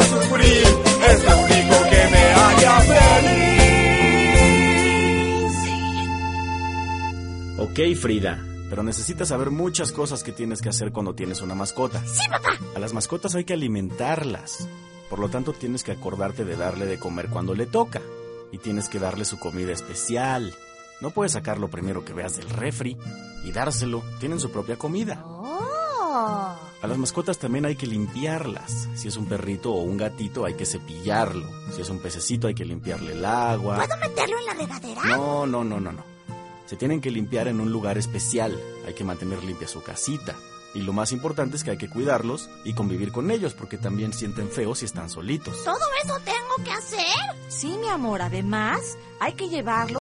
sufrir, es lo único que me haría feliz. Ok, Frida, pero necesitas saber muchas cosas que tienes que hacer cuando tienes una mascota. Sí, papá. A las mascotas hay que alimentarlas. Por lo tanto, tienes que acordarte de darle de comer cuando le toca. Y tienes que darle su comida especial. No puedes sacar lo primero que veas del refri y dárselo. Tienen su propia comida. Oh. A las mascotas también hay que limpiarlas. Si es un perrito o un gatito, hay que cepillarlo. Si es un pececito, hay que limpiarle el agua. ¿Puedo meterlo en la regadera? No. Se tienen que limpiar en un lugar especial. Hay que mantener limpia su casita. Y lo más importante es que hay que cuidarlos y convivir con ellos, porque también sienten feo si están solitos. ¿Todo eso tengo que hacer? Sí, mi amor, además hay que llevarlo